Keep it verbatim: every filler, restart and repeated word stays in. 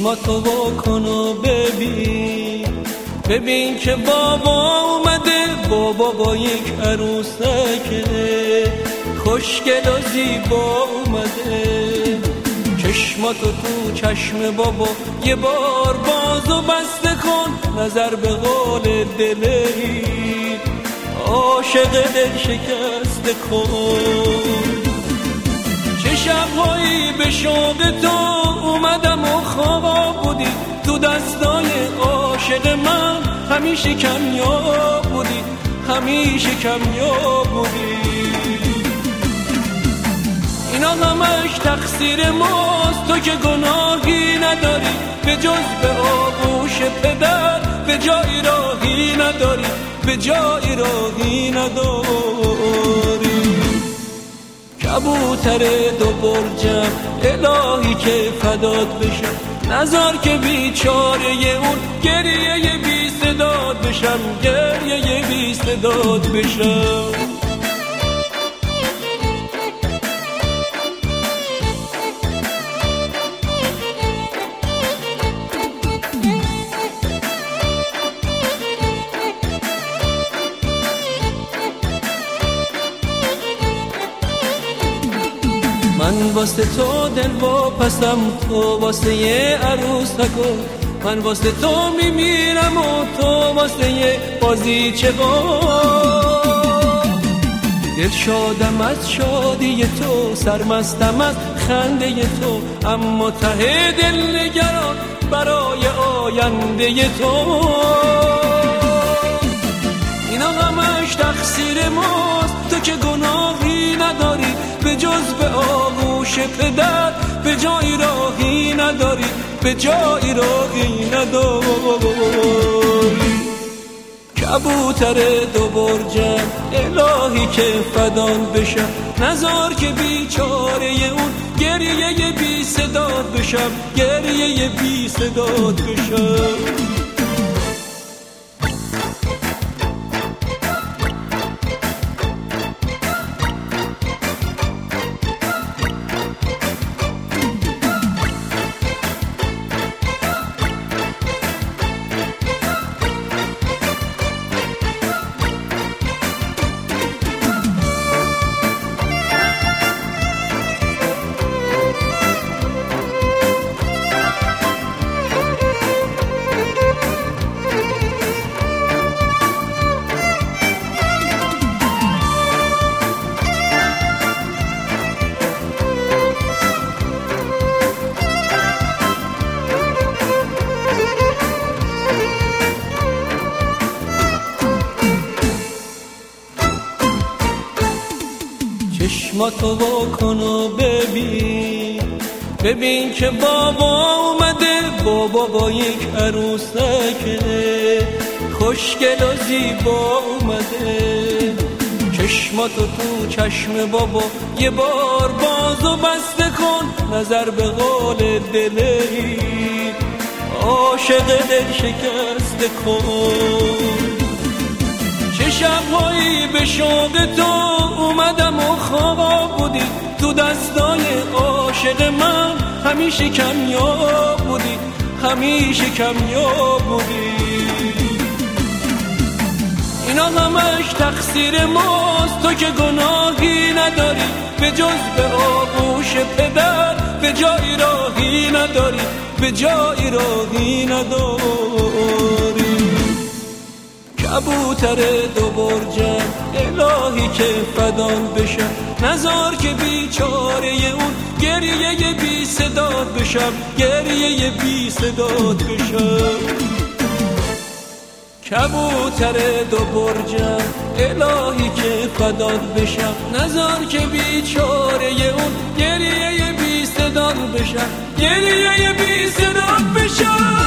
چشماتو واکن و ببین، ببین که بابا اومده، بابا با یک عروسکه خوشگل و زیبا اومده. چشماتو تو چشم بابا یه بار باز و بسته کن، نظر به قول دلی عاشق دل شکسته کن. چه شبهایی به شوق تو اومدم و خواب بودی، تو دستای عاشق من همیشه کمیاب بودی، همیشه کمیاب بودی. اینا همش تقصیر ماست، تو که گناهی نداری به جز به آغوش پدر، به جایی راهی نداری، به جایی راهی نداری. کبوتر دو برجم الهی که فدات بشم، نذار که بیچاره اون گریه بی صدات بشم، گریه بی صدات بشم. من واسه تو دل واپسم، تو واسه یه عروسکو، من واسه تو میمیرم و تو واسه یه بازیچه قار. دل شادم از شادی تو، سرمستم از خنده تو، اما ته دل نگران برای آینده تو. اینا همش تقصیر ماست، تو که گناهی نداری به جز به آغوش پدر، به جایی راهی نداری، به جایی راهی نداری. کبوتر دو برجم الهی که فدان بشم، نذار که بیچاره اون گریه بی صدات بشم، گریه بی صدات بشم. چشماتو واکن و ببین، ببین که بابا اومده، بابا با یک عروسکه خوشگل و زیبا اومده. چشماتو تو چشم بابا یه بار باز و بسته کن، نظر به قول دلی عاشق دل شکسته کن. چه شبهایی به شوق تو اومدم و خواب بودی، تو دستای عاشق من همیشه کمیاب بودی، همیشه کمیاب بودی. اینا همش تقصیر ماست، تو که گناهی نداری به جز به آغوش پدر، به جایی راهی نداری، به جایی راهی نداری. کبوتر دو برجم الهی که فدان بشم، نذار که بیچاره اون گریه بی صدات بشم، گریه بی صدات بشم. کبوتر دو برجم الهی که فدان بشم، نذار که بیچاره اون گریه بی صدات بشم، گریه بی صدات بشم.